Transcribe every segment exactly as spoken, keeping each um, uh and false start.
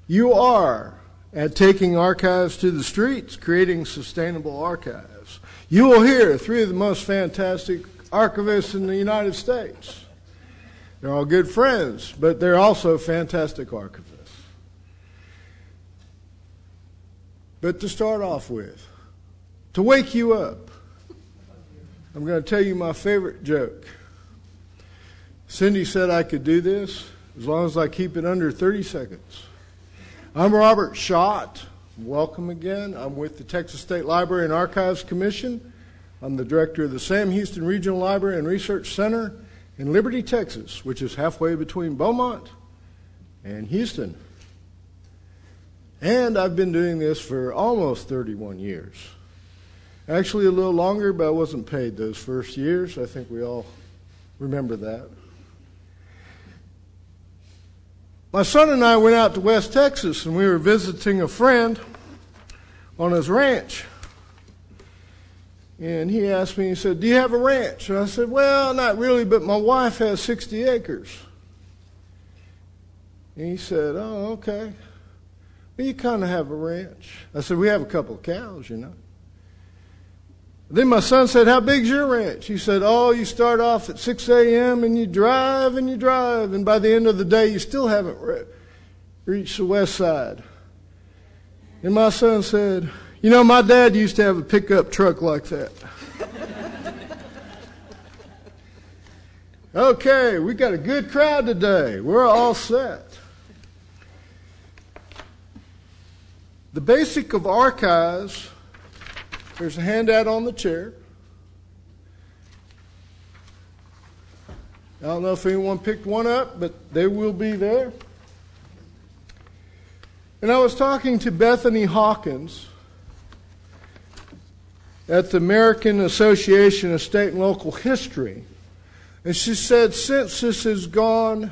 You are at taking archives to the streets, creating sustainable archives. You will hear three of the most fantastic archivists in the United States. They're all good friends, but they're also fantastic archivists. But to start off with, to wake you up, I'm going to tell you my favorite joke. Cindy said I could do this as long as I keep it under thirty seconds. I'm Robert Schott. Welcome again. I'm with the Texas State Library and Archives Commission. I'm the director of the Sam Houston Regional Library and Research Center in Liberty, Texas, which is halfway between Beaumont and Houston. And I've been doing this for almost thirty-one years. Actually a little longer, but I wasn't paid those first years. I think we all remember that. My son and I went out to West Texas, and we were visiting a friend on his ranch. And he asked me, he said, "Do you have a ranch?" And I said, "Well, not really, but my wife has sixty acres. And he said, "Oh, okay. Well, you kind of have a ranch." I said, "We have a couple of cows, you know." Then my son said, "How big's your ranch?" He said, "Oh, you start off at six a.m. and you drive and you drive, and by the end of the day, you still haven't re- reached the west side." And my son said, "You know, my dad used to have a pickup truck like that." Okay, we got a good crowd today. We're all set. The basic of archives, there's a handout on the chair. I don't know if anyone picked one up, but they will be there. And I was talking to Bethany Hawkins at the American Association of State and Local History. And she said, since this has gone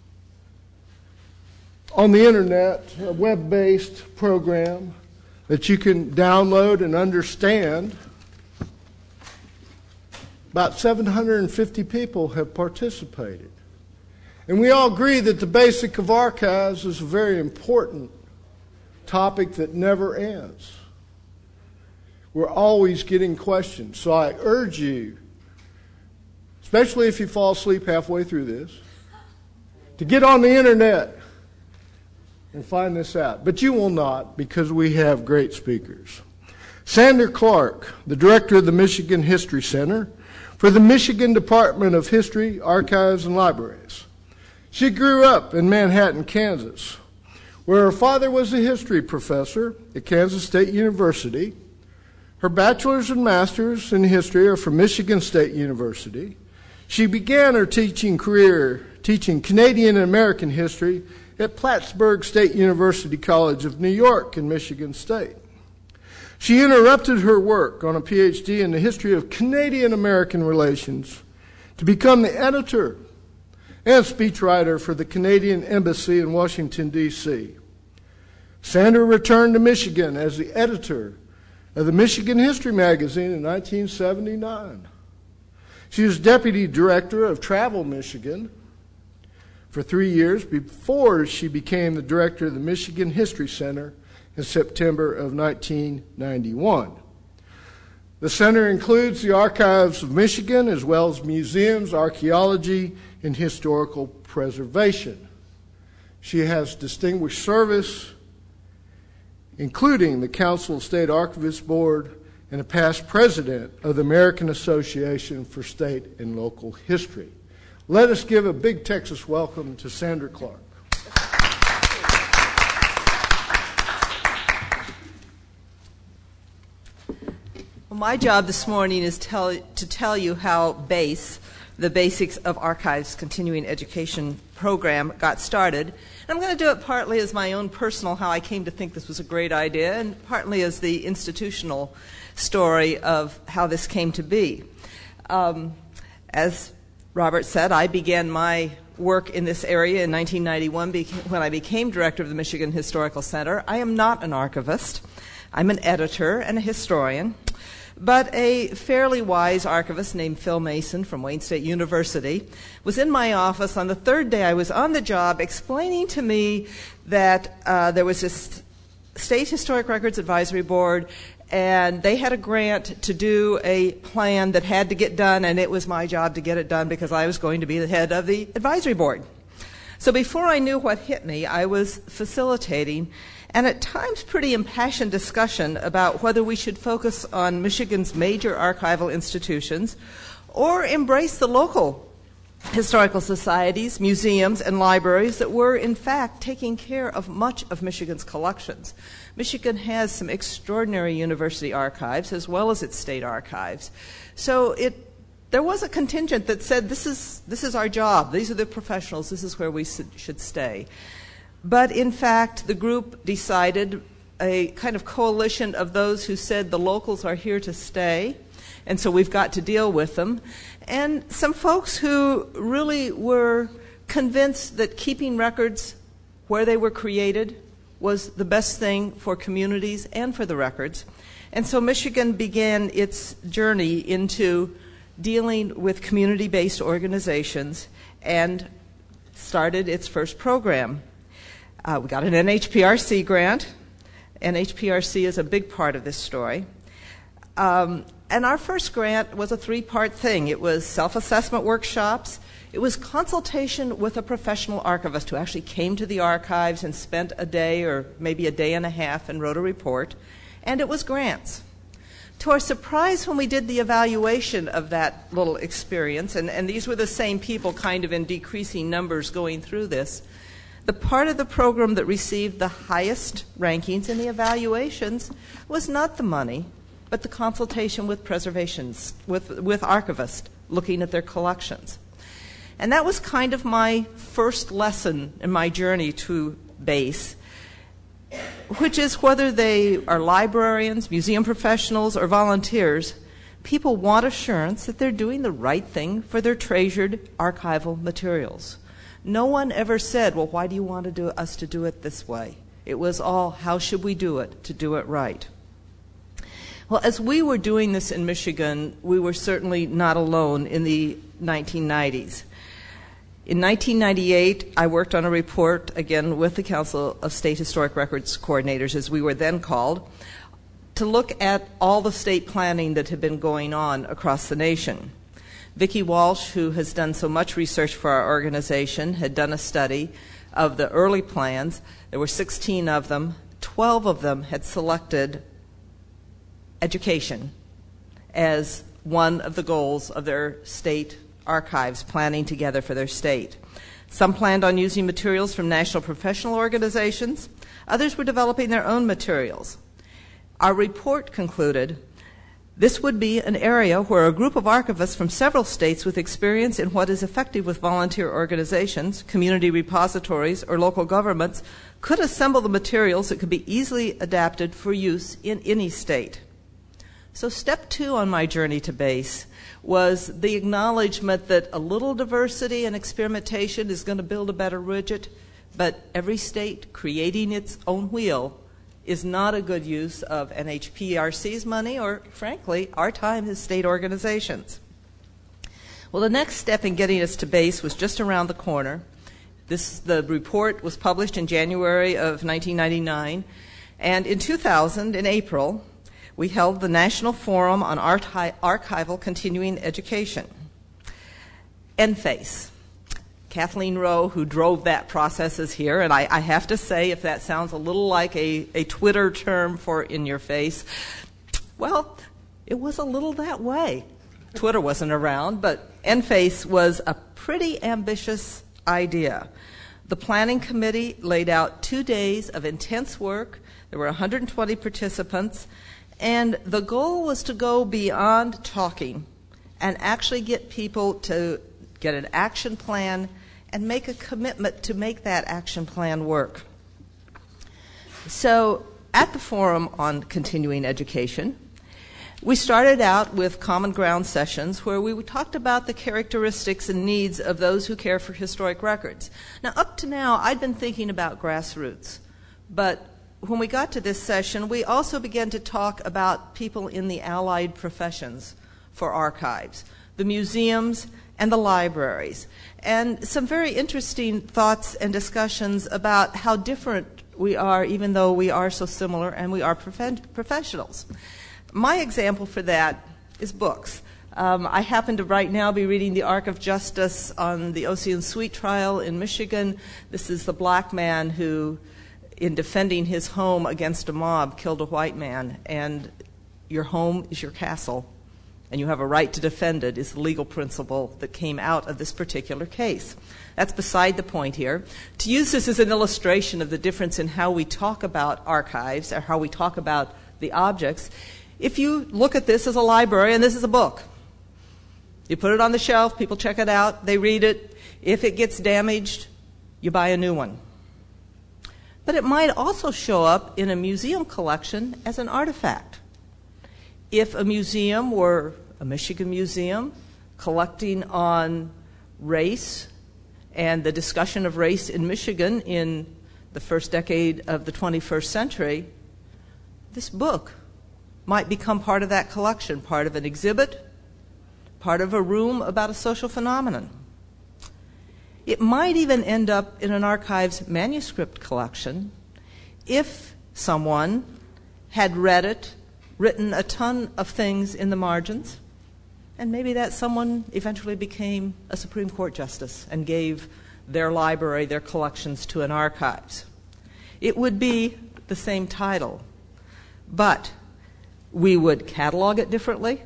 on the internet, a web-based program that you can download and understand, about seven hundred fifty people have participated. And we all agree that the basic of archives is a very important topic that never ends. We're always getting questions. So I urge you, especially if you fall asleep halfway through this, to get on the internet and find this out. But you will not, because we have great speakers. Sandra Clark, the director of the Michigan History Center for the Michigan Department of History, Archives, and Libraries. She grew up in Manhattan, Kansas, where her father was a history professor at Kansas State University. Her bachelor's and master's in history are from Michigan State University. She began her teaching career teaching Canadian and American history at Plattsburgh State University College of New York in Michigan State. She interrupted her work on a P H D in the history of Canadian-American relations to become the editor and speechwriter for the Canadian Embassy in Washington, D C Sandra returned to Michigan as the editor of the Michigan History Magazine in nineteen seventy-nine. She was deputy director of Travel Michigan for three years before she became the director of the Michigan History Center in September of nineteen ninety-one. The center includes the Archives of Michigan as well as museums, archaeology, and historical preservation. She has distinguished service, including the Council of State Archivists Board and a past president of the American Association for State and Local History. Let us give a big Texas welcome to Sandra Clark. Well, my job this morning is tell, to tell you how BASE, the Basics of Archives Continuing Education program, got started. And I'm going to do it partly as my own personal, how I came to think this was a great idea, and partly as the institutional story of how this came to be. Um, as Robert said, I began my work in this area in nineteen ninety-one when I became director of the Michigan Historical Center. I am not an archivist. I'm an editor and a historian. But a fairly wise archivist named Phil Mason from Wayne State University was in my office on the third day I was on the job explaining to me that uh, there was this State Historic Records Advisory Board, and they had a grant to do a plan that had to get done, and it was my job to get it done because I was going to be the head of the advisory board. So before I knew what hit me, I was facilitating and at times pretty impassioned discussion about whether we should focus on Michigan's major archival institutions or embrace the local historical societies, museums, and libraries that were, in fact, taking care of much of Michigan's collections. Michigan has some extraordinary university archives as well as its state archives. So it, there was a contingent that said, this is, this is our job, these are the professionals, this is where we should stay. But in fact, the group decided, a kind of coalition of those who said the locals are here to stay, and so we've got to deal with them, and some folks who really were convinced that keeping records where they were created was the best thing for communities and for the records. And so Michigan began its journey into dealing with community-based organizations and started its first program. Uh, we got an N H P R C grant. N H P R C is a big part of this story. Um, and our first grant was a three-part thing. It was self-assessment workshops. It was consultation with a professional archivist who actually came to the archives and spent a day or maybe a day and a half and wrote a report. And it was grants. To our surprise, when we did the evaluation of that little experience, and, and these were the same people kind of in decreasing numbers going through this, the part of the program that received the highest rankings in the evaluations was not the money, but the consultation with preservations, with, with archivists looking at their collections. And that was kind of my first lesson in my journey to BASE, which is whether they are librarians, museum professionals, or volunteers, people want assurance that they're doing the right thing for their treasured archival materials. No one ever said, well, why do you want to do us to do it this way? It was all, how should we do it to do it right? Well, as we were doing this in Michigan, we were certainly not alone in the nineteen nineties. In nineteen ninety-eight, I worked on a report, again, with the Council of State Historic Records Coordinators, as we were then called, to look at all the state planning that had been going on across the nation. Vicki Walsh, who has done so much research for our organization, had done a study of the early plans. There were sixteen of them. twelve of them had selected education as one of the goals of their state archives planning together for their state. Some planned on using materials from national professional organizations. Others were developing their own materials. Our report concluded this would be an area where a group of archivists from several states with experience in what is effective with volunteer organizations, community repositories, or local governments could assemble the materials that could be easily adapted for use in any state. So step two on my journey to BASE was the acknowledgement that a little diversity and experimentation is going to build a better widget, but every state creating its own wheel is not a good use of N H P R C's money or, frankly, our time as state organizations. Well, the next step in getting us to BASE was just around the corner. This, the report was published in January of nineteen ninety-nine, and in two thousand, in April, we held the National Forum on Archi- Archival Continuing Education, N FACE. Kathleen Rowe, who drove that process, is here, and I, I have to say, if that sounds a little like a, a Twitter term for in your face, well, it was a little that way. Twitter wasn't around, but N FACE was a pretty ambitious idea. The planning committee laid out two days of intense work. There were one hundred twenty participants, and the goal was to go beyond talking and actually get people to get an action plan and make a commitment to make that action plan work. So at the Forum on Continuing Education, we started out with common ground sessions where we talked about the characteristics and needs of those who care for historic records. Now, up to now, I'd been thinking about grassroots, but when we got to this session, we also began to talk about people in the allied professions for archives, the museums and the libraries, and some very interesting thoughts and discussions about how different we are, even though we are so similar and we are prof- professionals. My example for that is books. Um, I happen to right now be reading The Arc of Justice on the Ocean Sweet trial in Michigan. This is the black man who, in defending his home against a mob, killed a white man, and your home is your castle, and you have a right to defend it, is the legal principle that came out of this particular case. That's beside the point here. To use this as an illustration of the difference in how we talk about archives or how we talk about the objects, if you look at this as a library, and this is a book, you put it on the shelf, people check it out, they read it. If it gets damaged, you buy a new one. But it might also show up in a museum collection as an artifact. If a museum were a Michigan museum collecting on race and the discussion of race in Michigan in the first decade of the twenty-first century, this book might become part of that collection, part of an exhibit, part of a room about a social phenomenon. It might even end up in an archive's manuscript collection if someone had read it, written a ton of things in the margins, and maybe that someone eventually became a Supreme Court justice and gave their library, their collections to an archives. It would be the same title, but we would catalog it differently.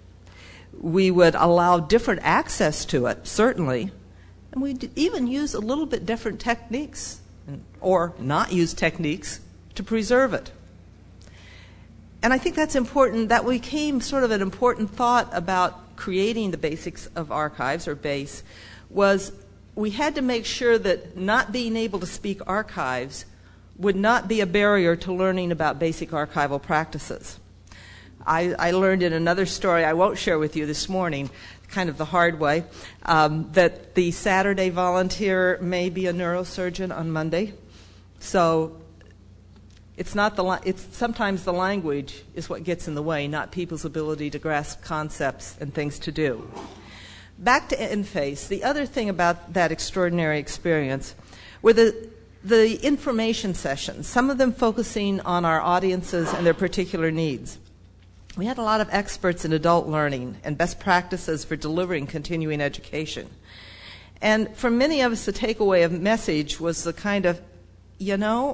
We would allow different access to it, certainly, and we'd even use a little bit different techniques, or not use techniques, to preserve it. And I think that's important. That became sort of an important thought about creating the basics of archives, or BASE, was we had to make sure that not being able to speak archives would not be a barrier to learning about basic archival practices. I, I learned in another story I won't share with you this morning, kind of the hard way, um, that the Saturday volunteer may be a neurosurgeon on Monday. So It's not the. It's sometimes the language is what gets in the way, not people's ability to grasp concepts and things to do. Back to Enphase. The other thing about that extraordinary experience were the the information sessions. Some of them focusing on our audiences and their particular needs. We had a lot of experts in adult learning and best practices for delivering continuing education. And for many of us, the takeaway of message was the kind of, you know,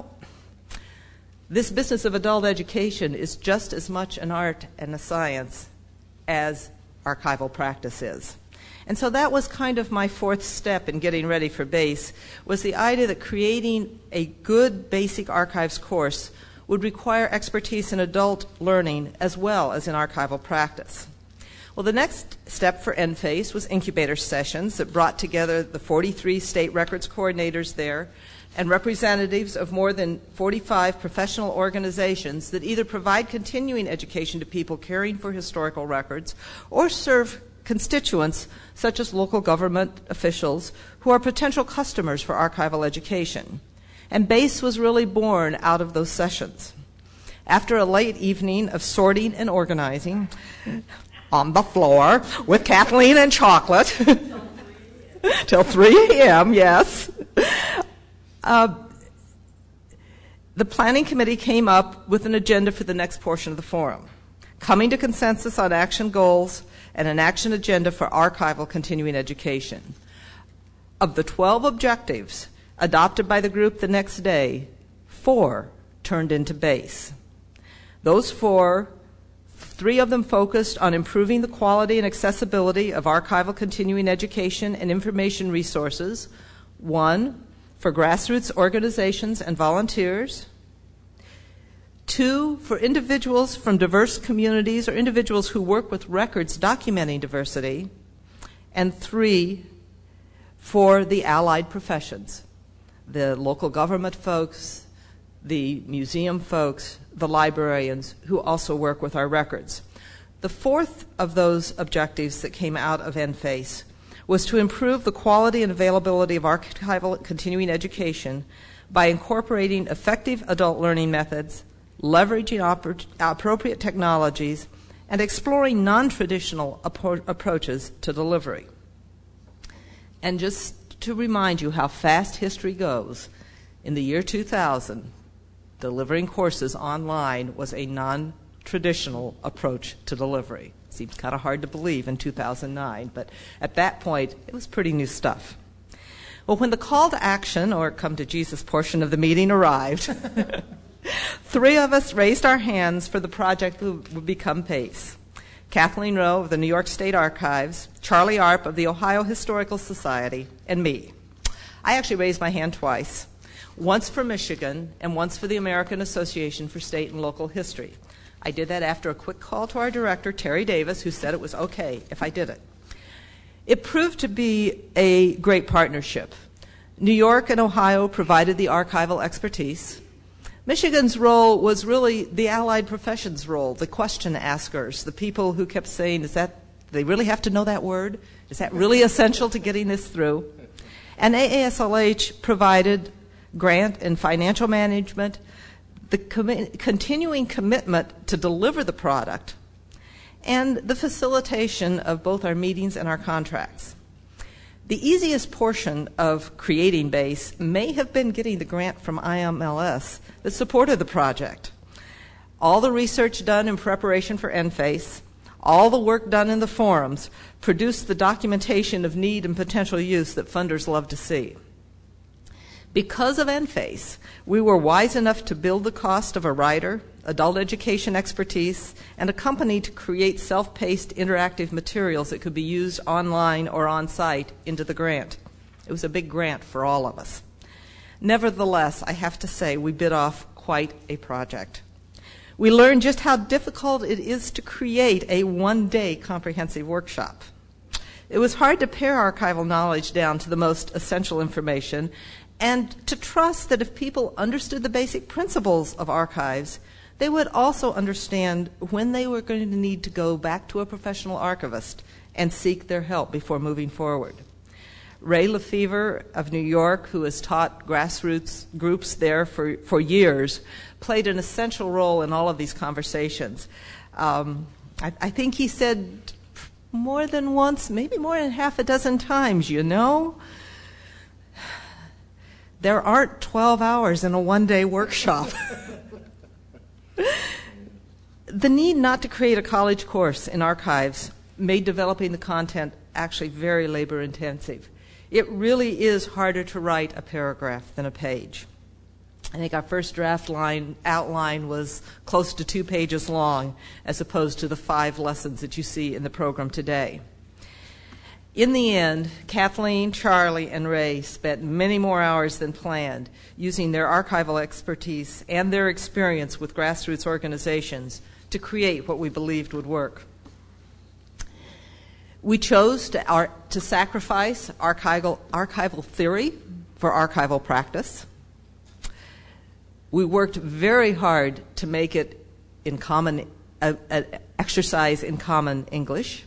this business of adult education is just as much an art and a science as archival practice is. And so that was kind of my fourth step in getting ready for BASE, was the idea that creating a good basic archives course would require expertise in adult learning as well as in archival practice. Well, the next step for Enphase was incubator sessions that brought together the forty-three state records coordinators there and representatives of more than forty-five professional organizations that either provide continuing education to people caring for historical records or serve constituents such as local government officials who are potential customers for archival education. And BASE was really born out of those sessions. After a late evening of sorting and organizing on the floor with Kathleen and chocolate till three a.m., yes, Uh, the planning committee came up with an agenda for the next portion of the forum, coming to consensus on action goals and an action agenda for archival continuing education. Of the twelve objectives adopted by the group the next day, four turned into BASE. Those four, three of them focused on improving the quality and accessibility of archival continuing education and information resources. One, for grassroots organizations and volunteers. Two, for individuals from diverse communities or individuals who work with records documenting diversity. And three, for the allied professions, the local government folks, the museum folks, the librarians who also work with our records. The fourth of those objectives that came out of Enphase was to improve the quality and availability of archival continuing education by incorporating effective adult learning methods, leveraging oppor- appropriate technologies, and exploring non-traditional appro- approaches to delivery. And just to remind you how fast history goes, in the year two thousand, delivering courses online was a non-traditional approach to delivery. Seems kind of hard to believe in two thousand nine, but at that point, it was pretty new stuff. Well, when the call to action, or come to Jesus portion of the meeting, arrived, three of us raised our hands for the project that would become PACE. Kathleen Rowe of the New York State Archives, Charlie Arp of the Ohio Historical Society, and me. I actually raised my hand twice, once for Michigan and once for the American Association for State and Local History. I did that after a quick call to our director, Terry Davis, who said it was okay if I did it. It proved to be a great partnership. New York and Ohio provided the archival expertise. Michigan's role was really the allied professions role, the question askers, the people who kept saying, is that, do they really have to know that word? Is that really essential to getting this through? And A A S L H provided grant and financial management, the com- continuing commitment to deliver the product, and the facilitation of both our meetings and our contracts. The easiest portion of creating BASE may have been getting the grant from I M L S that supported the project. All the research done in preparation for NFACE, all the work done in the forums, produced the documentation of need and potential use that funders love to see. Because of NFACE, we were wise enough to build the cost of a writer, adult education expertise, and a company to create self-paced interactive materials that could be used online or on-site into the grant. It was a big grant for all of us. Nevertheless, I have to say, we bit off quite a project. We learned just how difficult it is to create a one-day comprehensive workshop. It was hard to pare archival knowledge down to the most essential information, and to trust that if people understood the basic principles of archives, they would also understand when they were going to need to go back to a professional archivist and seek their help before moving forward. Ray Lefevre of New York, who has taught grassroots groups there for, for years, played an essential role in all of these conversations. Um, I, I think he said more than once, maybe more than half a dozen times, you know, there aren't twelve hours in a one-day workshop. The need not to create a college course in archives made developing the content actually very labor-intensive. It really is harder to write a paragraph than a page. I think our first draft line outline was close to two pages long, as opposed to the five lessons that you see in the program today. In the end, Kathleen, Charlie, and Ray spent many more hours than planned using their archival expertise and their experience with grassroots organizations to create what we believed would work. We chose to, our, to sacrifice archival, archival theory for archival practice. We worked very hard to make it in common, uh, uh, exercise in common English,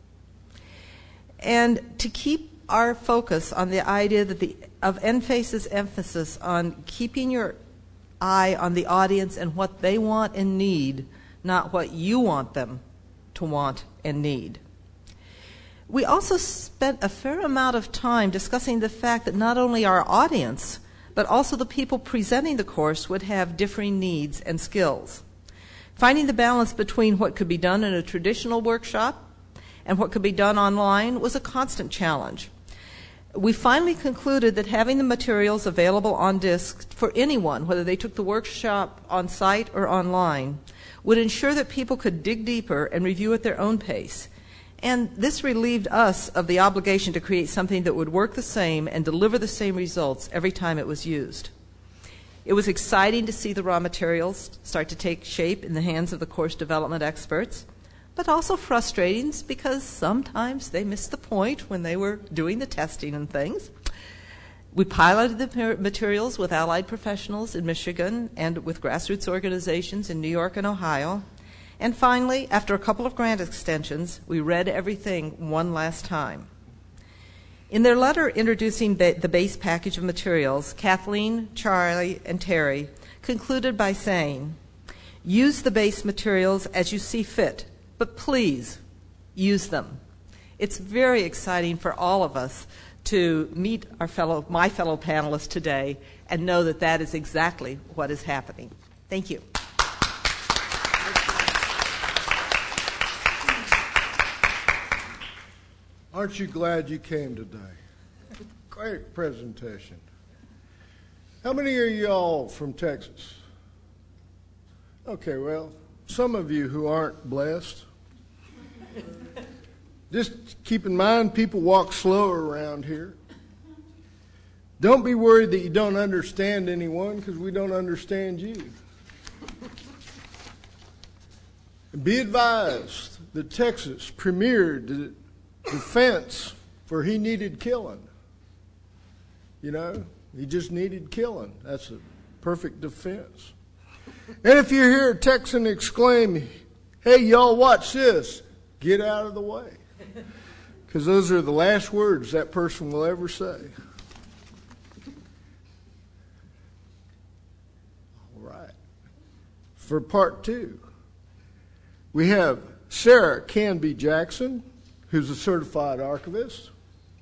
and to keep our focus on the idea that the of NFACE's emphasis on keeping your eye on the audience and what they want and need, not what you want them to want and need. We also spent a fair amount of time discussing the fact that not only our audience, but also the people presenting the course would have differing needs and skills. Finding the balance between what could be done in a traditional workshop and what could be done online was a constant challenge. We finally concluded that having the materials available on disk for anyone, whether they took the workshop on site or online, would ensure that people could dig deeper and review at their own pace. And this relieved us of the obligation to create something that would work the same and deliver the same results every time it was used. It was exciting to see the raw materials start to take shape in the hands of the course development experts, but also frustrating because sometimes they missed the point when they were doing the testing and things. We piloted the materials with allied professionals in Michigan and with grassroots organizations in New York and Ohio. And finally, after a couple of grant extensions, we read everything one last time. In their letter introducing ba- the base package of materials, Kathleen, Charlie, and Terry concluded by saying, "Use the base materials as you see fit, but please use them." It's very exciting for all of us to meet our fellow, my fellow panelists today and know that that is exactly what is happening. Thank you. Aren't you glad you came today? Great presentation. How many are y'all from Texas? Okay, well, some of you who aren't blessed. Just keep in mind, people walk slower around here. Don't be worried that you don't understand anyone, because we don't understand you. And be advised that Texas premiered the defense for he needed killing. You know, he just needed killing. That's a perfect defense. And if you hear a Texan exclaim, "Hey, y'all, watch this," get out of the way. Because those are the last words that person will ever say. All right. For part two, we have Sarah Canby Jackson, who's a certified archivist.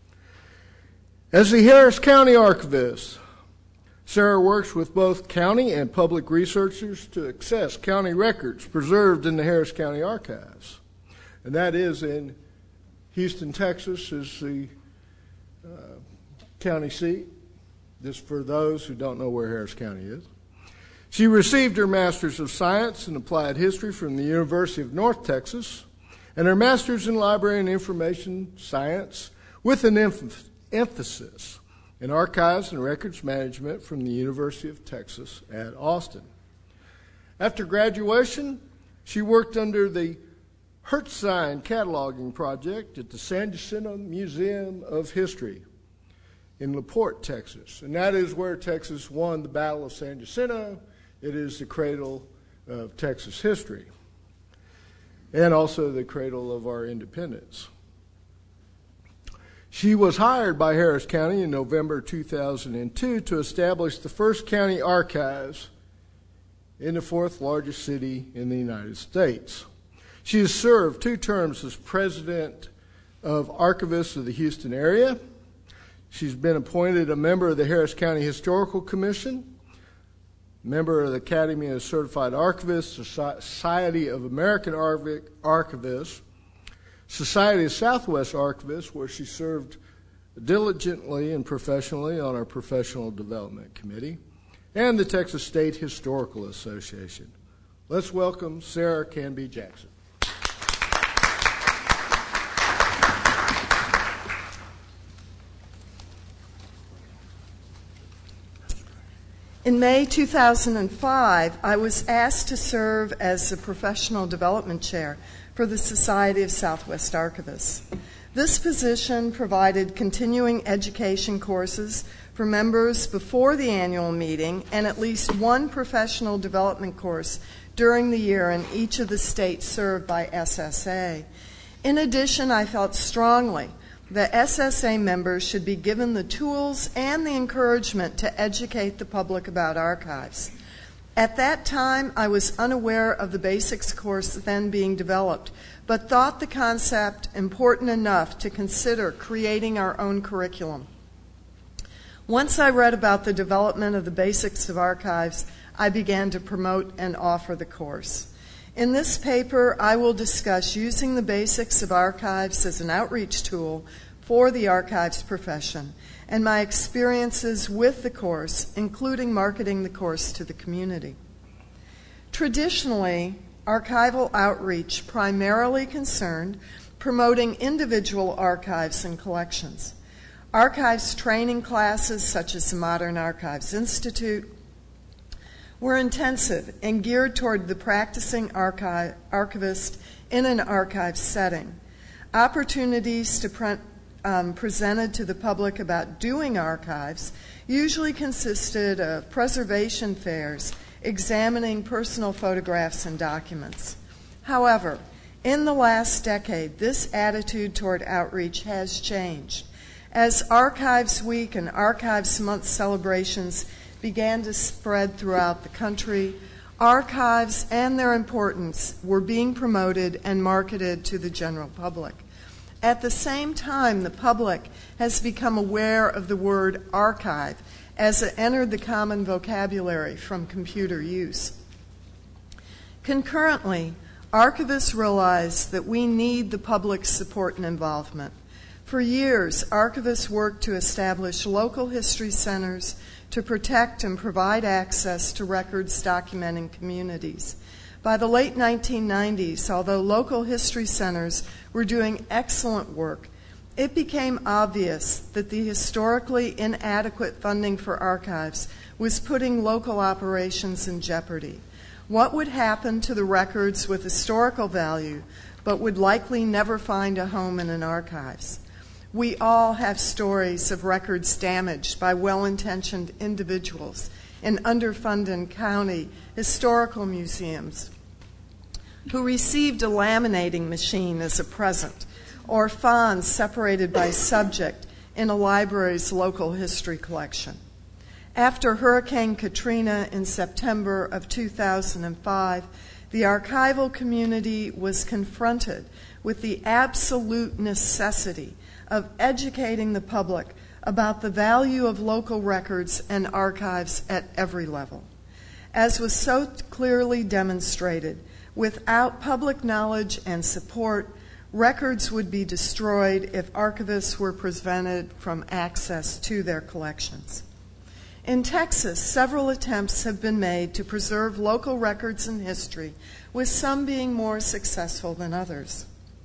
As the Harris County Archivist, Sarah works with both county and public researchers to access county records preserved in the Harris County Archives. And that is in Houston, Texas, is the uh, county seat, just for those who don't know where Harris County is. She received her Master's of Science in Applied History from the University of North Texas and her Master's in Library and Information Science with an emph- emphasis in Archives and Records Management from the University of Texas at Austin. After graduation, she worked under the Hertzstein Cataloging Project at the San Jacinto Museum of History in LaPorte, Texas. And that is where Texas won the Battle of San Jacinto. It is the cradle of Texas history and also the cradle of our independence. She was hired by Harris County in November two thousand two to establish the first county archives in the fourth largest city in the United States. She has served two terms as president of Archivists of the Houston area. She's been appointed a member of the Harris County Historical Commission, member of the Academy of Certified Archivists, Society of American Archivists, Society of Southwest Archivists, where she served diligently and professionally on our Professional Development Committee, and the Texas State Historical Association. Let's welcome Sarah Canby Jackson. In May two thousand five, I was asked to serve as the Professional Development Chair for the Society of Southwest Archivists. This position provided continuing education courses for members before the annual meeting and at least one professional development course during the year in each of the states served by S S A. In addition, I felt strongly that S S A members should be given the tools and the encouragement to educate the public about archives. At that time, I was unaware of the basics course then being developed, but thought the concept important enough to consider creating our own curriculum. Once I read about the development of the basics of archives, I began to promote and offer the course. In this paper, I will discuss using the basics of archives as an outreach tool for the archives profession and my experiences with the course, including marketing the course to the community. Traditionally, archival outreach primarily concerned promoting individual archives and collections. Archives training classes, such as the Modern Archives Institute, were intensive and geared toward the practicing archi- archivist in an archive setting. Opportunities to pre- um, presented to the public about doing archives usually consisted of preservation fairs examining personal photographs and documents. However, in the last decade, this attitude toward outreach has changed As Archives Week and Archives Month celebrations began to spread throughout the country, archives and their importance were being promoted and marketed to the general public. At the same time, the public has become aware of the word archive as it entered the common vocabulary from computer use. Concurrently, archivists realized that we need the public's support and involvement. For years, archivists worked to establish local history centers to protect and provide access to records documenting communities. By the late nineteen nineties, although local history centers were doing excellent work, it became obvious that the historically inadequate funding for archives was putting local operations in jeopardy. What would happen to the records with historical value but would likely never find a home in an archives? We all have stories of records damaged by well-intentioned individuals in underfunded county historical museums who received a laminating machine as a present, or fonds separated by subject in a library's local history collection. After Hurricane Katrina in September of two thousand five, the archival community was confronted with the absolute necessity of educating the public about the value of local records and archives at every level. As was so clearly demonstrated, without public knowledge and support, records would be destroyed if archivists were prevented from access to their collections. In Texas, several attempts have been made to preserve local records and history, with some being more successful than others.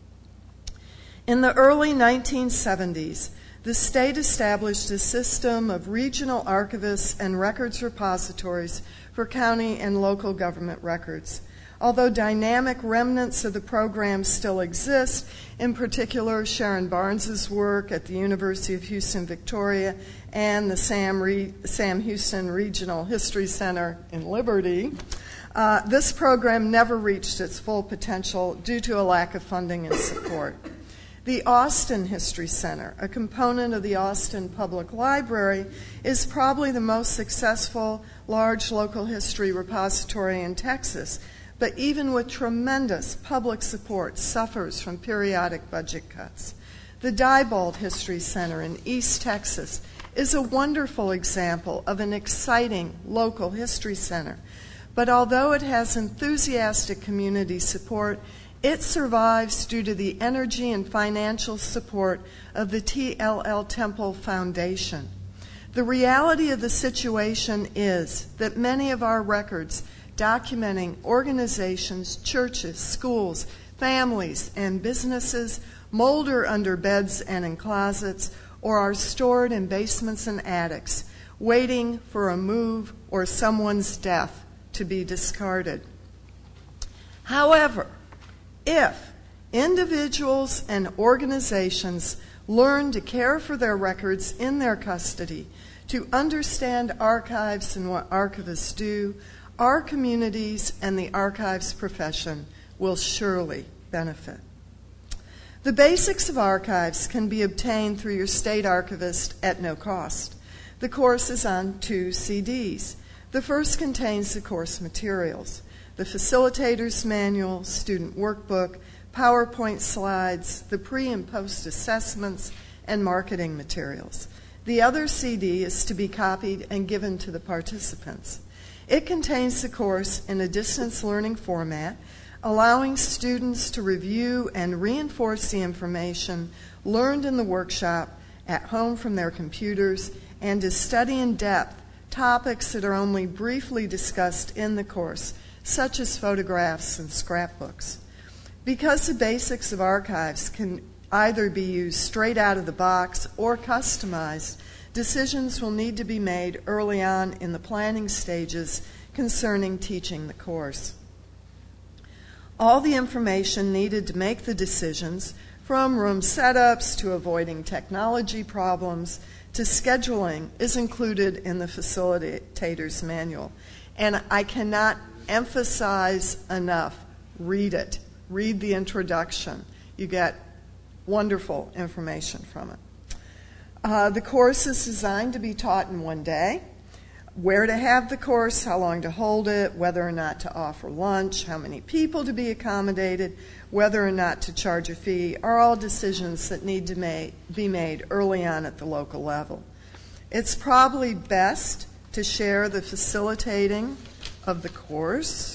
In the early nineteen seventies, the state established a system of regional archivists and records repositories for county and local government records. Although dynamic remnants of the program still exist, in particular Sharon Barnes's work at the University of Houston, Victoria, and the Sam, Re- Sam Houston Regional History Center in Liberty, uh, this program never reached its full potential due to a lack of funding and support. The Austin History Center, a component of the Austin Public Library, is probably the most successful large local history repository in Texas, but even with tremendous public support, suffers from periodic budget cuts. The Diebold History Center in East Texas is a wonderful example of an exciting local history center, but although it has enthusiastic community support, it survives due to the energy and financial support of the T L L Temple Foundation. The reality of the situation is that many of our records documenting organizations, churches, schools, families, and businesses molder under beds and in closets or are stored in basements and attics, waiting for a move or someone's death to be discarded. However, if individuals and organizations learn to care for their records in their custody, to understand archives and what archivists do, our communities and the archives profession will surely benefit. The basics of archives can be obtained through your state archivist at no cost. The course is on two C Ds. The first contains the course materials, the facilitator's manual, student workbook, PowerPoint slides, the pre and post assessments, and marketing materials. The other C D is to be copied and given to the participants. It contains the course in a distance learning format, allowing students to review and reinforce the information learned in the workshop at home from their computers and to study in depth topics that are only briefly discussed in the course, such as photographs and scrapbooks. Because the basics of archives can either be used straight out of the box or customized, decisions will need to be made early on in the planning stages concerning teaching the course. All the information needed to make the decisions, from room setups to avoiding technology problems to scheduling, is included in the facilitator's manual. And I cannot emphasize enough, read it. Read the introduction. You get wonderful information from it. Uh, the course is designed to be taught in one day. Where to have the course, how long to hold it, whether or not to offer lunch, how many people to be accommodated, whether or not to charge a fee, are all decisions that need to ma- be made early on at the local level. It's probably best to share the facilitating of the course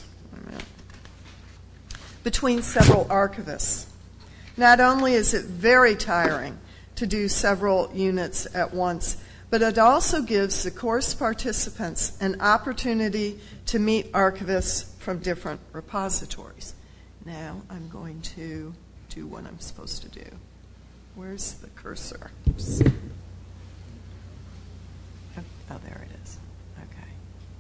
between several archivists. Not only is it very tiring to do several units at once, but it also gives the course participants an opportunity to meet archivists from different repositories. Now I'm going to do what I'm supposed to do. Where's the cursor? Oops. Oh, oh, there it is. Okay.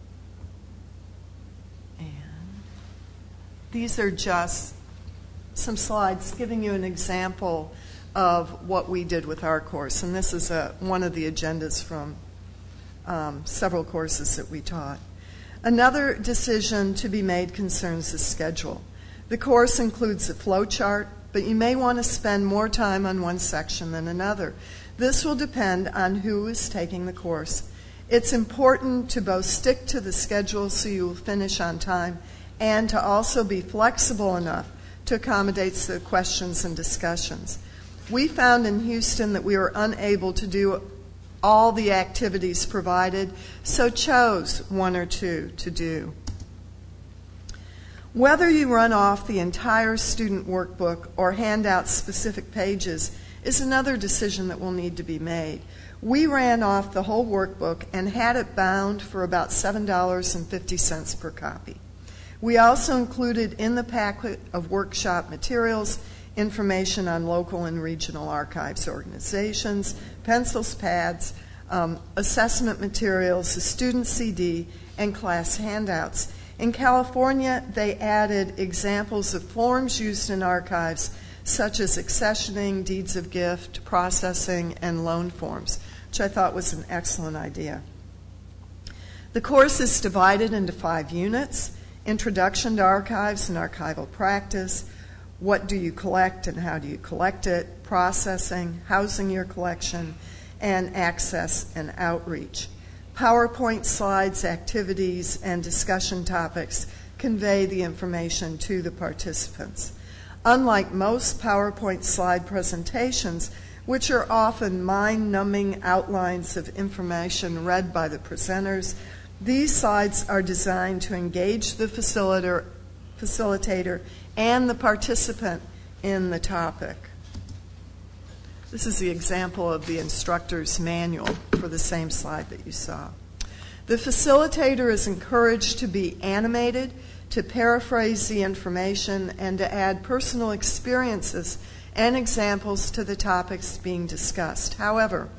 And these are just some slides giving you an example of what we did with our course. And this is a, one of the agendas from um, several courses that we taught. Another decision to be made concerns the schedule. The course includes a flow chart, but you may want to spend more time on one section than another. This will depend on who is taking the course. It's important to both stick to the schedule so you will finish on time and to also be flexible enough to accommodate the questions and discussions. We found in Houston that we were unable to do all the activities provided, so chose one or two to do. Whether you run off the entire student workbook or hand out specific pages is another decision that will need to be made. We ran off the whole workbook and had it bound for about seven dollars and fifty cents per copy. We also included in the packet of workshop materials information on local and regional archives organizations, pencils, pads, um, assessment materials, a student C D, and class handouts. In California, they added examples of forms used in archives, such as accessioning, deeds of gift, processing, and loan forms, which I thought was an excellent idea. The course is divided into five units: Introduction to Archives and Archival Practice, What do you collect and how do you collect it, Processing, Housing your collection, and Access and Outreach. PowerPoint slides, activities, and discussion topics convey the information to the participants. Unlike most PowerPoint slide presentations, which are often mind-numbing outlines of information read by the presenters, these slides are designed to engage the facilitator, facilitator and the participant in the topic. This is the example of the instructor's manual for the same slide that you saw. The facilitator is encouraged to be animated, to paraphrase the information, and to add personal experiences and examples to the topics being discussed. However,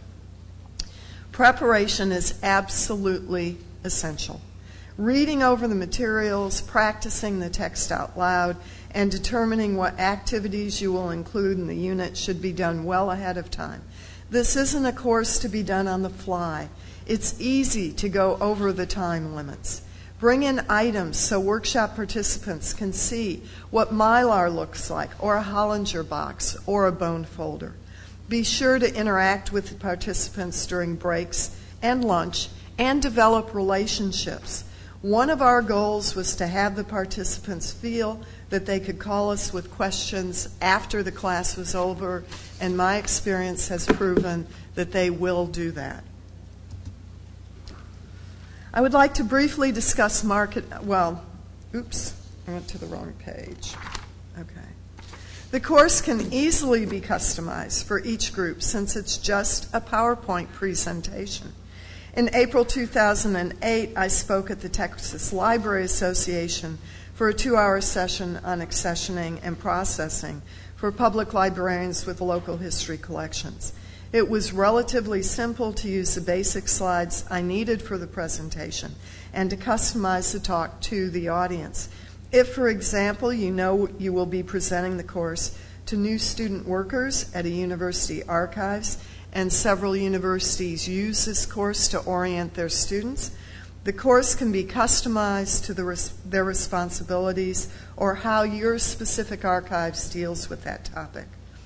preparation is absolutely essential. Reading over the materials, practicing the text out loud, and determining what activities you will include in the unit should be done well ahead of time. This isn't a course to be done on the fly. It's easy to go over the time limits. Bring in items so workshop participants can see what Mylar looks like, or a Hollinger box, or a bone folder. Be sure to interact with the participants during breaks and lunch and develop relationships. One of our goals was to have the participants feel that they could call us with questions after the class was over, and my experience has proven that they will do that. I would like to briefly discuss market, well, oops, I went to the wrong page. Okay. The course can easily be customized for each group since it's just a PowerPoint presentation. In April two thousand eight, I spoke at the Texas Library Association for a two-hour session on accessioning and processing for public librarians with local history collections. It was relatively simple to use the basic slides I needed for the presentation and to customize the talk to the audience. If, for example, you know you will be presenting the course to new student workers at a university archives, and several universities use this course to orient their students, the course can be customized to the res- their responsibilities or how your specific archives deals with that topic.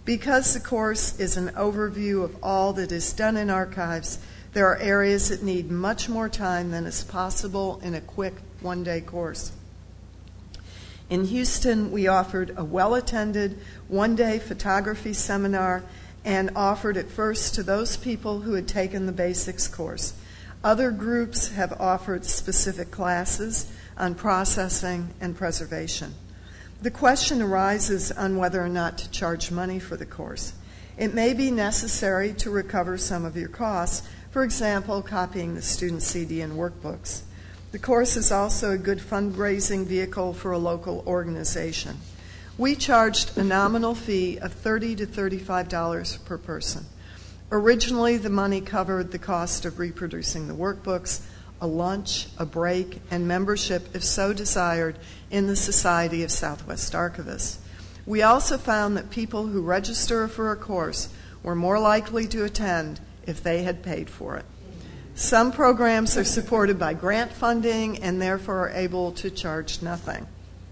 Because the course is an overview of all that is done in archives, there are areas that need much more time than is possible in a quick one-day course. In Houston, we offered a well-attended one-day photography seminar and offered it first to those people who had taken the basics course. Other groups have offered specific classes on processing and preservation. The question arises on whether or not to charge money for the course. It may be necessary to recover some of your costs, for example, copying the student C D and workbooks. The course is also a good fundraising vehicle for a local organization. We charged a nominal fee of thirty to thirty-five dollars per person. Originally, the money covered the cost of reproducing the workbooks, a lunch, a break, and membership, if so desired, in the Society of Southwest Archivists. We also found that people who register for a course were more likely to attend if they had paid for it. Some programs are supported by grant funding and therefore are able to charge nothing.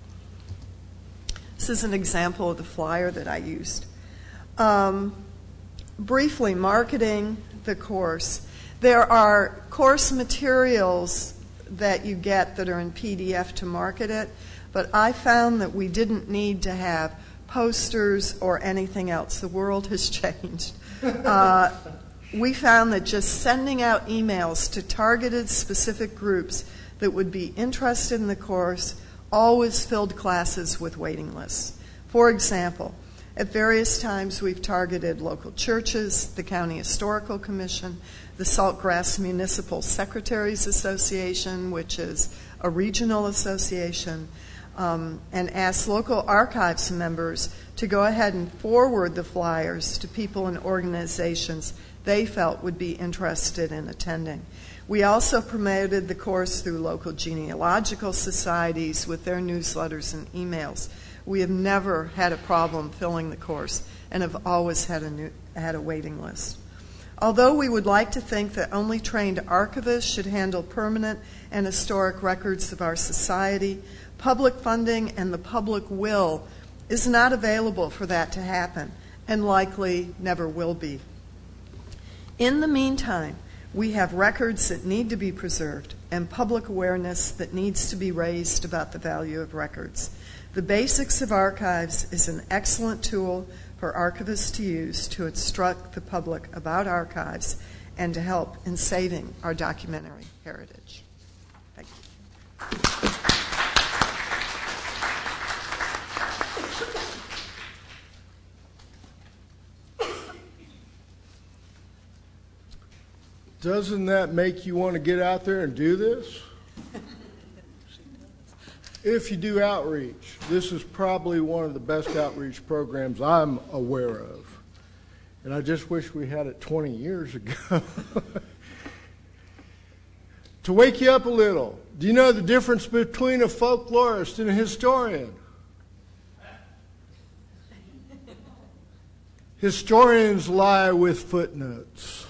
This is an example of the flyer that I used. Um, briefly, marketing the course. There are course materials that you get that are in P D F to market it, but I found that we didn't need to have posters or anything else. The world has changed. Uh, we found that just sending out emails to targeted specific groups that would be interested in the course always filled classes with waiting lists. For example, at various times we've targeted local churches, the County Historical Commission, the Saltgrass Municipal Secretaries Association, which is a regional association, um, and asked local archives members to go ahead and forward the flyers to people and organizations they felt would be interested in attending. We also promoted the course through local genealogical societies with their newsletters and emails. We have never had a problem filling the course and have always had a, new, had a waiting list. Although we would like to think that only trained archivists should handle permanent and historic records of our society, public funding and the public will is not available for that to happen and likely never will be. In the meantime, we have records that need to be preserved and public awareness that needs to be raised about the value of records. The Basics of Archives is an excellent tool for archivists to use to instruct the public about archives and to help in saving our documentary heritage. Thank you. Doesn't that make you want to get out there and do this? If you do outreach, this is probably one of the best outreach programs I'm aware of. And I just wish we had it twenty years ago. To wake you up a little, do you know the difference between a folklorist and a historian? Historians lie with footnotes.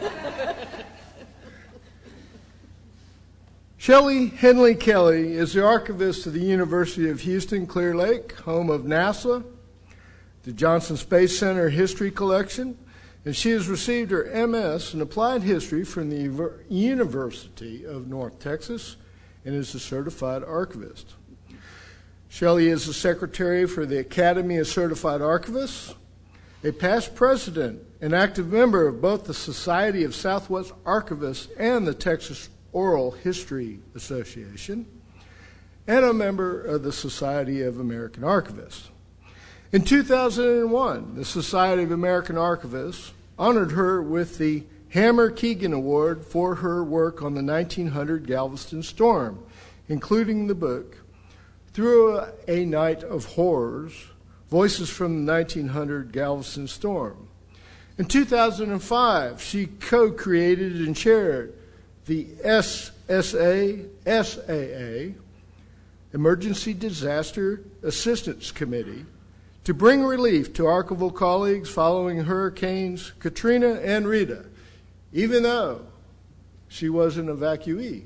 Shelley Henley Kelly is the archivist of the University of Houston, Clear Lake, home of NASA, the Johnson Space Center History Collection, and she has received her M S in Applied History from the University of North Texas and is a certified archivist. Shelley is the secretary for the Academy of Certified Archivists, a past president and active member of both the Society of Southwest Archivists and the Texas Oral History Association, and a member of the Society of American Archivists. In two thousand one, the Society of American Archivists honored her with the Hammer Keegan Award for her work on the nineteen hundred Galveston storm, including the book Through a Night of Horrors, Voices from the nineteen hundred Galveston Storm. In two thousand five, she co-created and chaired the S S A S A A, Emergency Disaster Assistance Committee, to bring relief to archival colleagues following Hurricanes Katrina and Rita, even though she was an evacuee.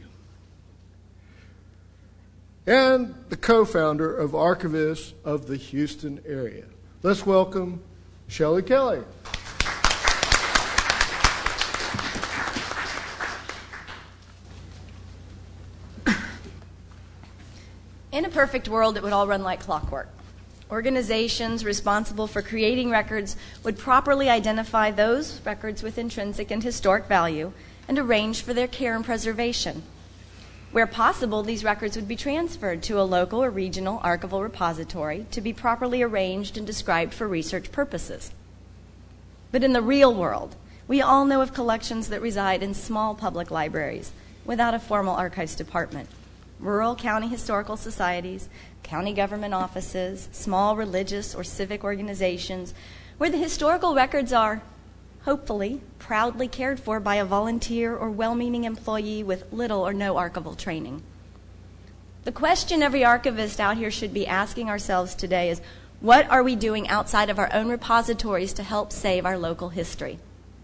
And the co-founder of Archivists of the Houston area. Let's welcome Shelley Kelly. In a perfect world, it would all run like clockwork. Organizations responsible for creating records would properly identify those records with intrinsic and historic value and arrange for their care and preservation. Where possible, these records would be transferred to a local or regional archival repository to be properly arranged and described for research purposes. But in the real world, we all know of collections that reside in small public libraries without a formal archives department. Rural county historical societies, county government offices, small religious or civic organizations, where the historical records are, hopefully, proudly cared for by a volunteer or well-meaning employee with little or no archival training. The question every archivist out here should be asking ourselves today is, what are we doing outside of our own repositories to help save our local history?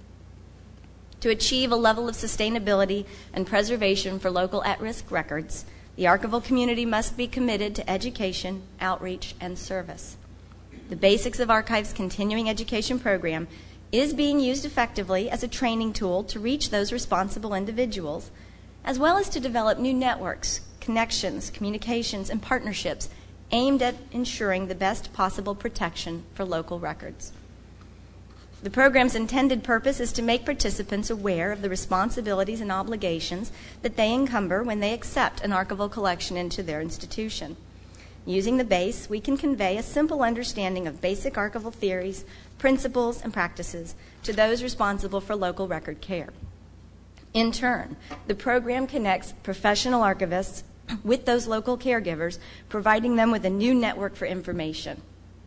To achieve a level of sustainability and preservation for local at-risk records, the archival community must be committed to education, outreach, and service. The Basics of Archives continuing education program is being used effectively as a training tool to reach those responsible individuals, as well as to develop new networks, connections, communications, and partnerships aimed at ensuring the best possible protection for local records. The program's intended purpose is to make participants aware of the responsibilities and obligations that they encumber when they accept an archival collection into their institution. Using the BASE, we can convey a simple understanding of basic archival theories, principles, and practices to those responsible for local record care. In turn, the program connects professional archivists with those local caregivers, providing them with a new network for information.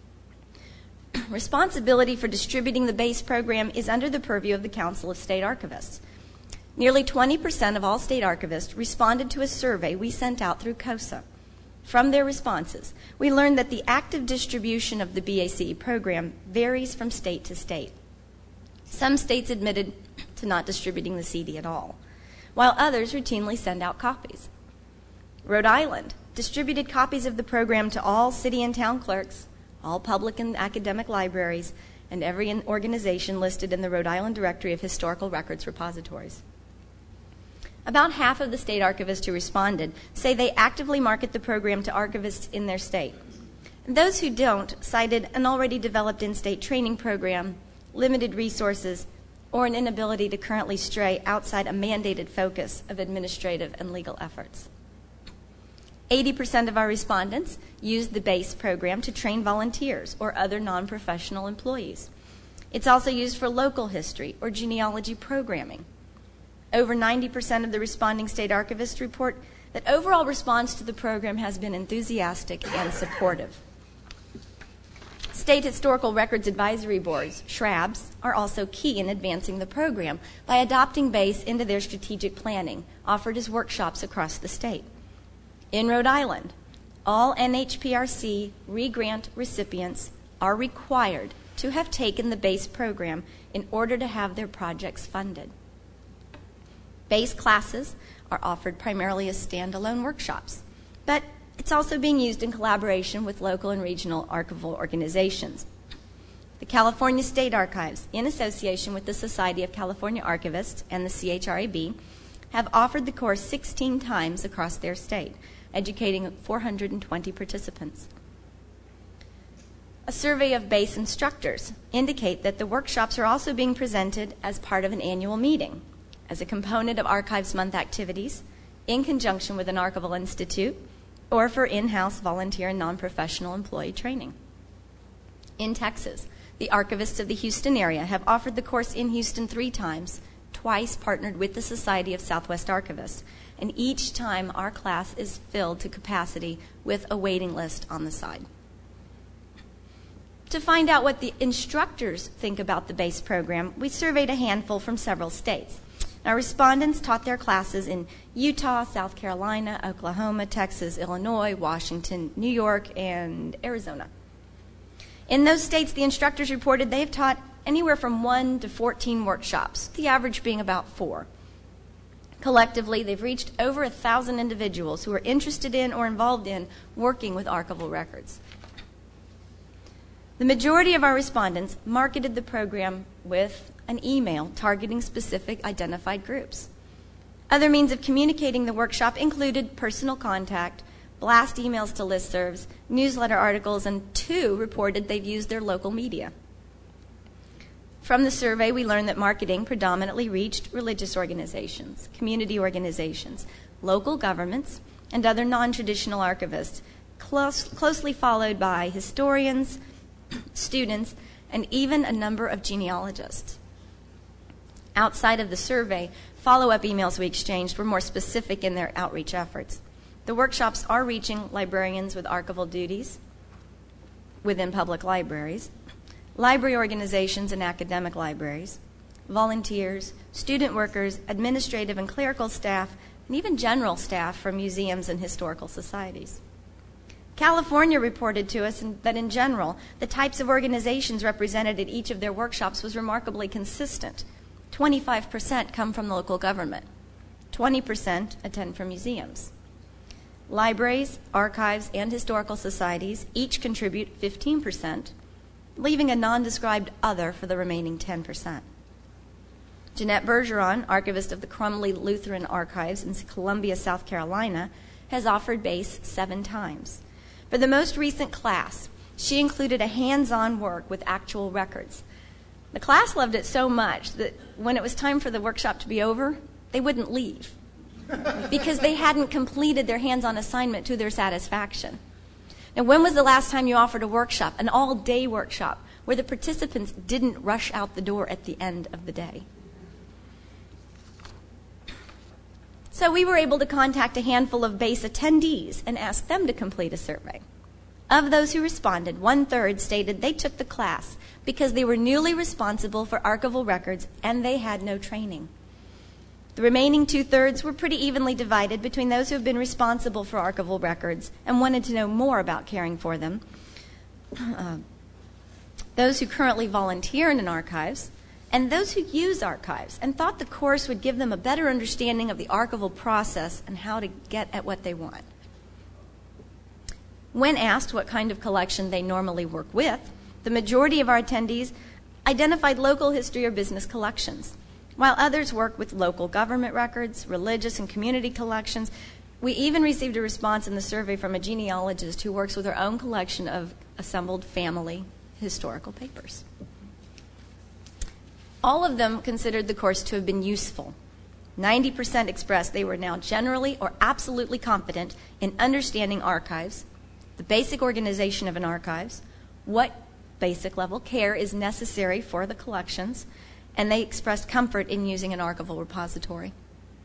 Responsibility for distributing the BASE program is under the purview of the Council of State Archivists. Nearly twenty percent of all state archivists responded to a survey we sent out through COSA. From their responses, we learned that the active distribution of the BACE program varies from state to state. Some states admitted to not distributing the C D at all, while others routinely send out copies. Rhode Island distributed copies of the program to all city and town clerks, all public and academic libraries, and every organization listed in the Rhode Island Directory of Historical Records Repositories. About half of the state archivists who responded say they actively market the program to archivists in their state. And those who don't cited an already developed in-state training program, limited resources, or an inability to currently stray outside a mandated focus of administrative and legal efforts. eighty percent of our respondents used the BASE program to train volunteers or other non-professional employees. It's also used for local history or genealogy programming. Over ninety percent of the responding state archivists report that overall response to the program has been enthusiastic and supportive. State Historical Records Advisory Boards, S R A Bs, are also key in advancing the program by adopting BASE into their strategic planning, offered as workshops across the state. In Rhode Island, all N H P R C re-grant recipients are required to have taken the BASE program in order to have their projects funded. BASE classes are offered primarily as standalone workshops, but it's also being used in collaboration with local and regional archival organizations. The California State Archives, in association with the Society of California Archivists and the C H R A B, have offered the course sixteen times across their state, educating four hundred twenty participants. A survey of BASE instructors indicate that the workshops are also being presented as part of an annual meeting, as a component of Archives Month activities, in conjunction with an archival institute, or for in-house volunteer and non-professional employee training. In Texas, the archivists of the Houston area have offered the course in Houston three times, twice partnered with the Society of Southwest Archivists, and each time our class is filled to capacity with a waiting list on the side. To find out what the instructors think about the BASE program, we surveyed a handful from several states. Our respondents taught their classes in Utah, South Carolina, Oklahoma, Texas, Illinois, Washington, New York, and Arizona. In those states, the instructors reported they have taught anywhere from one to fourteen workshops, the average being about four. Collectively, they've reached over a thousand individuals who are interested in or involved in working with archival records. The majority of our respondents marketed the program with an email targeting specific identified groups. Other means of communicating the workshop included personal contact, blast emails to listservs, newsletter articles, and two reported they've used their local media. From the survey, we learned that marketing predominantly reached religious organizations, community organizations, local governments, and other non-traditional archivists, close, closely followed by historians, students, and even a number of genealogists. Outside of the survey, follow-up emails we exchanged were more specific in their outreach efforts. The workshops are reaching librarians with archival duties within public libraries, library organizations and academic libraries, volunteers, student workers, administrative and clerical staff, and even general staff from museums and historical societies. California reported to us that in general, the types of organizations represented at each of their workshops was remarkably consistent. twenty-five percent come from the local government. twenty percent attend from museums. Libraries, archives, and historical societies each contribute fifteen percent, leaving a non-described other for the remaining ten percent. Jeanette Bergeron, archivist of the Crumley Lutheran Archives in Columbia, South Carolina, has offered BASE seven times. For the most recent class, she included a hands-on work with actual records. The class loved it so much that when it was time for the workshop to be over, they wouldn't leave because they hadn't completed their hands-on assignment to their satisfaction. Now, when was the last time you offered a workshop, an all-day workshop, where the participants didn't rush out the door at the end of the day? So we were able to contact a handful of BASE attendees and ask them to complete a survey. Of those who responded, one-third stated they took the class because they were newly responsible for archival records and they had no training. The remaining two-thirds were pretty evenly divided between those who have been responsible for archival records and wanted to know more about caring for them, uh, those who currently volunteer in archives, and those who use archives and thought the course would give them a better understanding of the archival process and how to get at what they want. When asked what kind of collection they normally work with, the majority of our attendees identified local history or business collections, while others work with local government records, religious and community collections. We even received a response in the survey from a genealogist who works with her own collection of assembled family historical papers. All of them considered the course to have been useful. ninety percent expressed they were now generally or absolutely competent in understanding archives, the basic organization of an archives, what basic level care is necessary for the collections, and they expressed comfort in using an archival repository.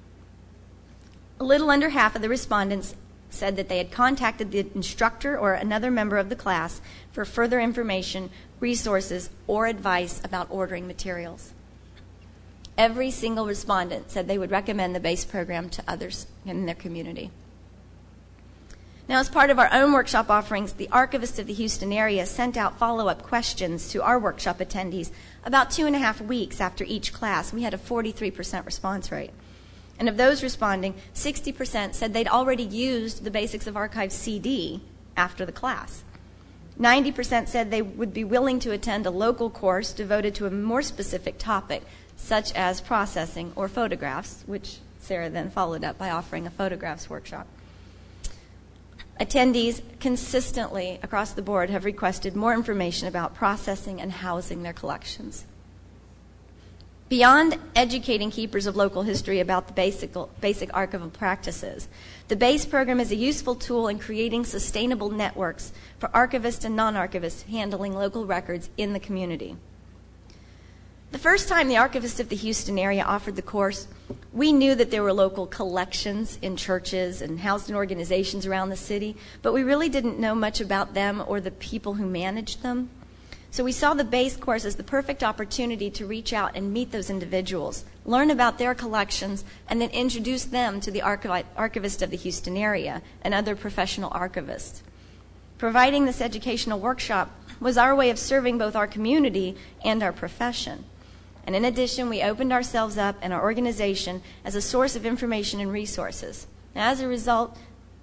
A little under half of the respondents said that they had contacted the instructor or another member of the class for further information, resources, or advice about ordering materials. Every single respondent said they would recommend the BASE program to others in their community. Now, as part of our own workshop offerings, the archivist of the Houston area sent out follow-up questions to our workshop attendees about two and a half weeks after each class. We had a forty-three percent response rate. And of those responding, sixty percent said they'd already used the Basics of Archives C D after the class. ninety percent said they would be willing to attend a local course devoted to a more specific topic, such as processing or photographs, which Sarah then followed up by offering a photographs workshop. Attendees consistently across the board have requested more information about processing and housing their collections. Beyond educating keepers of local history about the basic, basic archival practices, the BASE program is a useful tool in creating sustainable networks for archivists and non-archivists handling local records in the community. The first time the archivist of the Houston area offered the course, we knew that there were local collections in churches and housed in organizations around the city, but we really didn't know much about them or the people who managed them. So we saw the BASE course as the perfect opportunity to reach out and meet those individuals, learn about their collections, and then introduce them to the archiv- archivist of the Houston area and other professional archivists. Providing this educational workshop was our way of serving both our community and our profession. And in addition, we opened ourselves up and our organization as a source of information and resources. Now, as a result,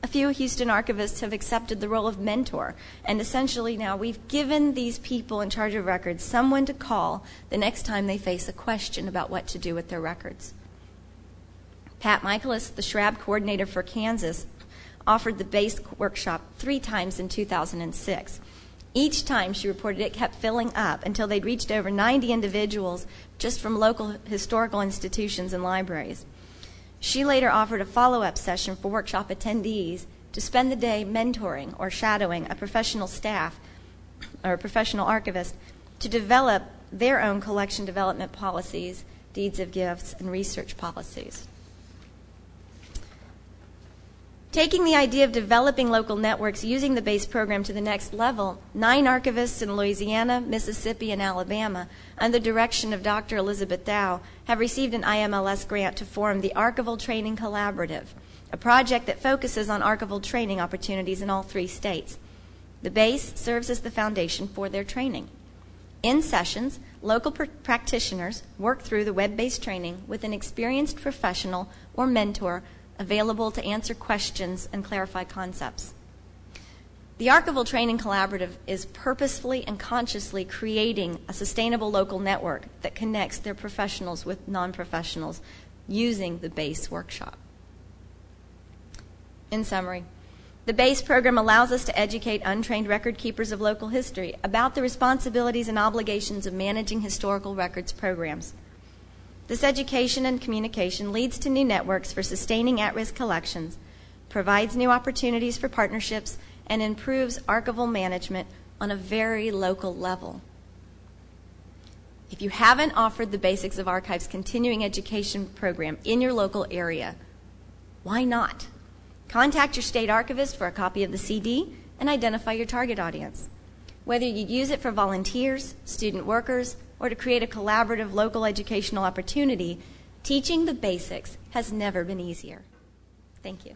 a few Houston archivists have accepted the role of mentor, and essentially now we've given these people in charge of records someone to call the next time they face a question about what to do with their records. Pat Michaelis, the Schrabb coordinator for Kansas, offered the BASE workshop three times in two thousand six. Each time, she reported, it kept filling up until they'd reached over ninety individuals just from local historical institutions and libraries. She later offered a follow-up session for workshop attendees to spend the day mentoring or shadowing a professional staff or a professional archivist to develop their own collection development policies, deeds of gifts, and research policies. Taking the idea of developing local networks using the BASE program to the next level, nine archivists in Louisiana, Mississippi, and Alabama, under the direction of Doctor Elizabeth Dow, have received an I M L S grant to form the Archival Training Collaborative, a project that focuses on archival training opportunities in all three states. The BASE serves as the foundation for their training. In sessions, local pr- practitioners work through the web-based training with an experienced professional or mentor available to answer questions and clarify concepts. The Archival Training Collaborative is purposefully and consciously creating a sustainable local network that connects their professionals with non-professionals using the BASE workshop. In summary, the BASE program allows us to educate untrained record keepers of local history about the responsibilities and obligations of managing historical records programs. This education and communication leads to new networks for sustaining at-risk collections, provides new opportunities for partnerships, and improves archival management on a very local level. If you haven't offered the Basics of Archives continuing education program in your local area, why not? Contact your state archivist for a copy of the C D and identify your target audience. Whether you use it for volunteers, student workers, or to create a collaborative local educational opportunity, teaching the basics has never been easier. Thank you.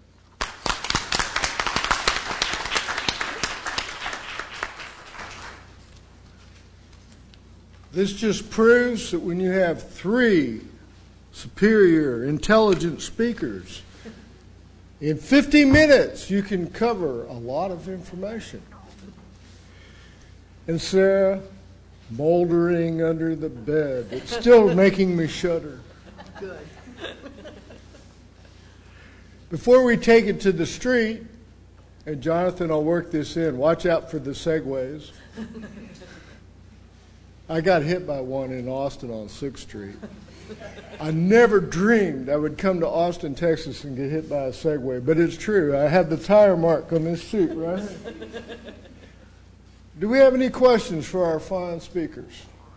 This just proves that when you have three superior, intelligent speakers, in fifty minutes you can cover a lot of information. And Sarah, moldering under the bed, it's still making me shudder. Good. Before we take it to the street, and Jonathan, I'll work this in, watch out for the segues. I got hit by one in Austin on sixth street. I never dreamed I would come to Austin, Texas and get hit by a Segway, but it's true. I had the tire mark on this seat, right? Do we have any questions for our fine speakers?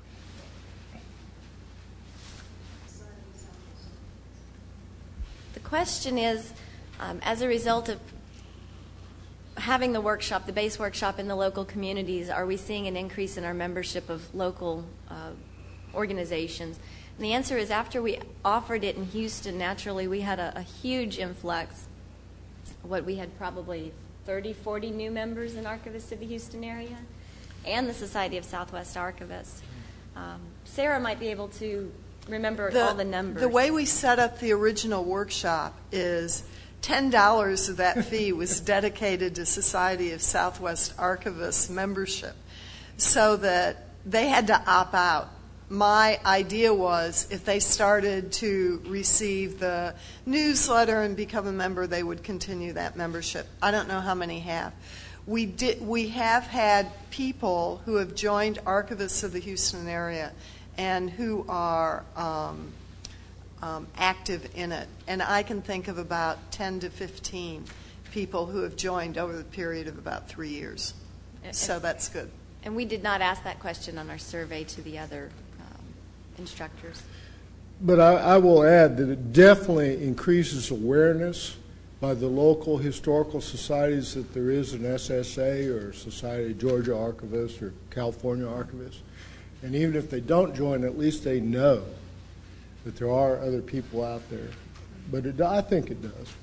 The question is, um, as a result of having the workshop, the BASE workshop in the local communities, are we seeing an increase in our membership of local uh, organizations? And the answer is, after we offered it in Houston, naturally we had a, a huge influx. What we had probably thirty, forty new members in Archivists of the Houston area, and the Society of Southwest Archivists. Um, Sarah might be able to remember the, all the numbers. The way we set up the original workshop is ten dollars of that fee was dedicated to Society of Southwest Archivists membership, so that they had to opt out. My idea was if they started to receive the newsletter and become a member, they would continue that membership. I don't know how many have. We did. We have had people who have joined Archivists of the Houston area and who are um, um, active in it. And I can think of about ten to fifteen people who have joined over the period of about three years. And, so that's good. And we did not ask that question on our survey to the other um, instructors. But I, I will add that it definitely increases awareness by the local historical societies that there is an S S A or Society of Georgia Archivists or California Archivists. And even if they don't join, at least they know that there are other people out there. But it, I think it does.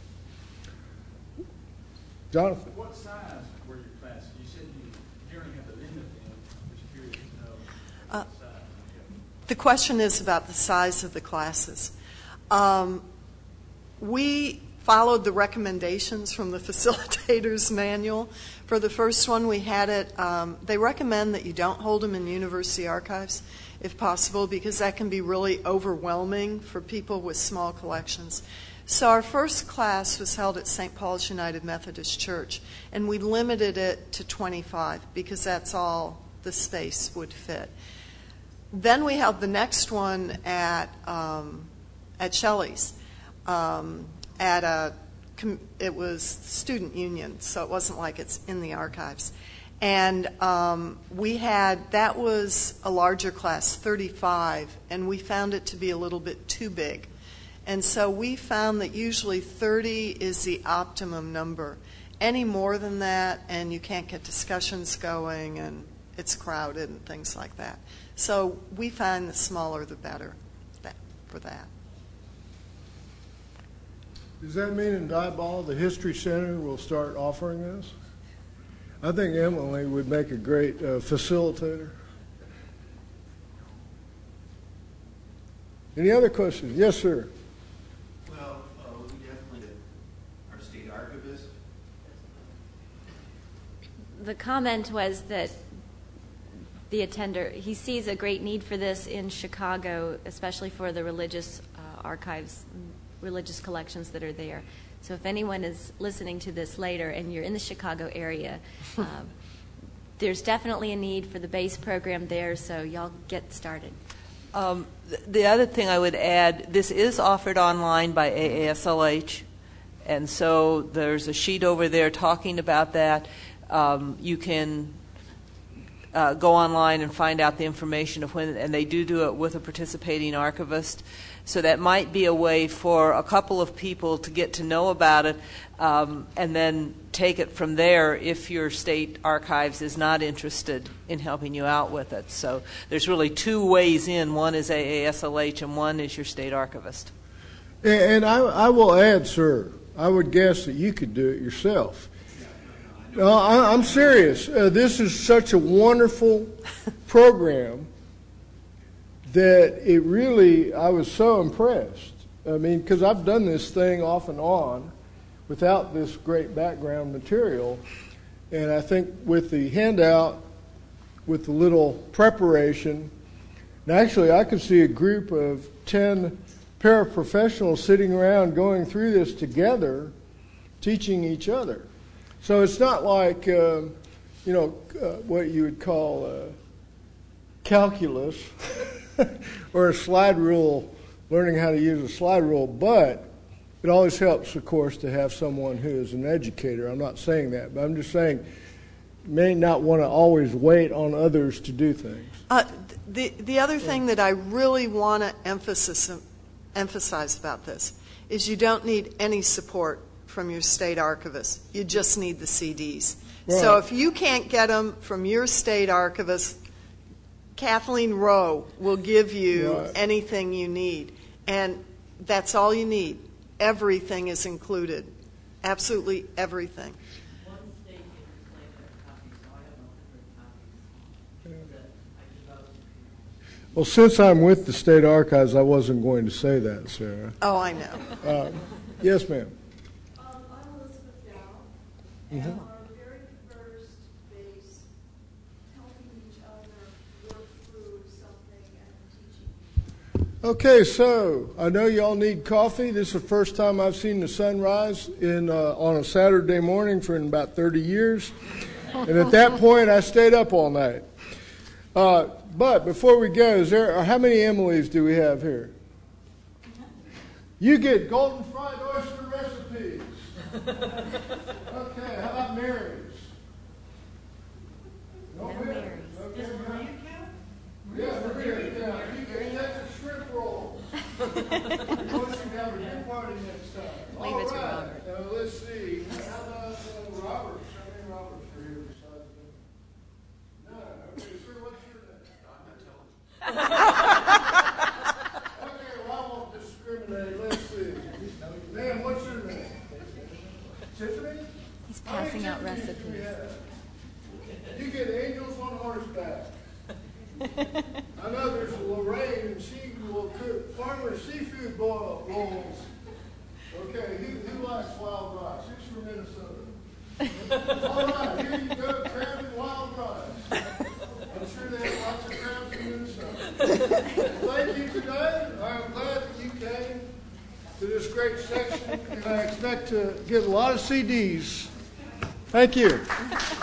Jonathan? What size were your classes? You said you hearing at the end of them, just curious to know Uh, what size. The question is about the size of the classes. Um, we followed the recommendations from the facilitator's manual. For the first one, we had it, um, they recommend that you don't hold them in university archives, if possible, because that can be really overwhelming for people with small collections. So our first class was held at Saint Paul's United Methodist Church, and we limited it to twenty-five because that's all the space would fit. Then we held the next one at um, at Shelley's. Um, at a, it was student union, so it wasn't like it's in the archives. And um, we had, that was a larger class, thirty-five, and we found it to be a little bit too big. And so we found that usually thirty is the optimum number. Any more than that, and you can't get discussions going, and it's crowded and things like that. So we find the smaller the better that, for that. Does that mean in Diboll the History Center will start offering this? I think Emily would make a great uh, facilitator. Any other questions? Yes, sir. Well, uh, we definitely did. Our state archivist. The comment was that the attender, he sees a great need for this in Chicago, especially for the religious uh, archives, religious collections that are there. So if anyone is listening to this later and you're in the Chicago area, uh, there's definitely a need for the base program there, so y'all get started. Um, th- the other thing I would add, this is offered online by A A S L H, and so there's a sheet over there talking about that. Um, you can uh, go online and find out the information of when, and they do do it with a participating archivist. So that might be a way for a couple of people to get to know about it, um, and then take it from there if your state archives is not interested in helping you out with it. So there's really two ways in. One is A A S L H and one is your state archivist. And I, I will add, sir, I would guess that you could do it yourself. No, I, I'm serious. Uh, this is such a wonderful program that it really, I was so impressed. I mean, because I've done this thing off and on without this great background material. And I think with the handout, with the little preparation, and actually I could see a group of ten paraprofessionals sitting around going through this together, teaching each other. So it's not like, uh, you know, uh, what you would call uh, calculus or a slide rule, learning how to use a slide rule, but it always helps, of course, to have someone who is an educator. I'm not saying that, but I'm just saying you may not want to always wait on others to do things. Uh, the, the other thing that I really want to emphasize, emphasize about this is you don't need any support from your state archivist. You just need the C Ds. Right. So if you can't get them from your state archivist, Kathleen Rowe will give you right. anything you need. And that's all you need. Everything is included. Absolutely everything. One state can claim their copies, so I have one hundred copies that I developed. Well, since I'm with the state archives, I wasn't going to say that, Sarah. Oh, I know. Uh, yes, ma'am. Um, I'm Elizabeth Dow, Mm-hmm. and our very first base, helping each other work through something and teaching. Okay, so I know y'all need coffee. This is the first time I've seen the sun rise in, uh, on a Saturday morning for about thirty years. And at that point, I stayed up all night. Uh, but before we go, is there, how many Emilys do we have here? You get golden fried oyster recipes. Okay, how about Mary's? No, No Mary's. Mary's. Okay, Does Mary. Maria count? Yeah, Maria, yeah. You get Texas shrimp roll. We're going to have a big party next time. Leave All it to right. Robert. Uh, let's see. How about uh, Roberts? How many Roberts are here besides me? None. Okay, sir, what's your name? Okay, well, I won't discriminate. Let's see. Ma'am, what's your name? Tiffany? He's How many passing out Tiffany's do we recipes. have? You get angels on horseback. I know there's a Lorraine, and she will cook farmer seafood boil rolls. Okay, who, who likes wild rice? Who's from Minnesota? All right, here you go, crab and wild rice. I'm sure they have lots of crabs in Minnesota. Thank you today. I'm glad that you came to this great section, and I expect to get a lot of C Ds. Thank you.